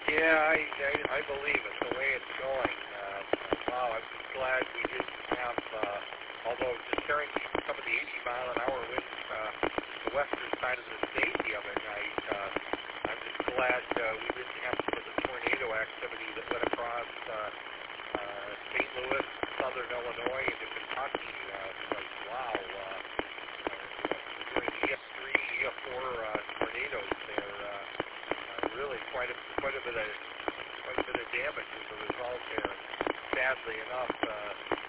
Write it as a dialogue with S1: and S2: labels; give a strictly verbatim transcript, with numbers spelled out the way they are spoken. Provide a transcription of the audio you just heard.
S1: Yeah, I, I, I believe it, the way it's going. Uh, wow, I'm just glad we didn't have, uh, although just hearing some of the eighty mile an hour winds, uh, the western side of the state the other night, uh, I'm just glad uh, we didn't have some of the tornado activity that went across uh, uh, Saint Louis, southern Illinois, into Kentucky. Uh, because, wow, uh, uh, doing E F three, E F four uh, tornadoes there. Uh, uh, really quite a quite a bit of quite a bit of damage as a result there. Sadly enough, uh,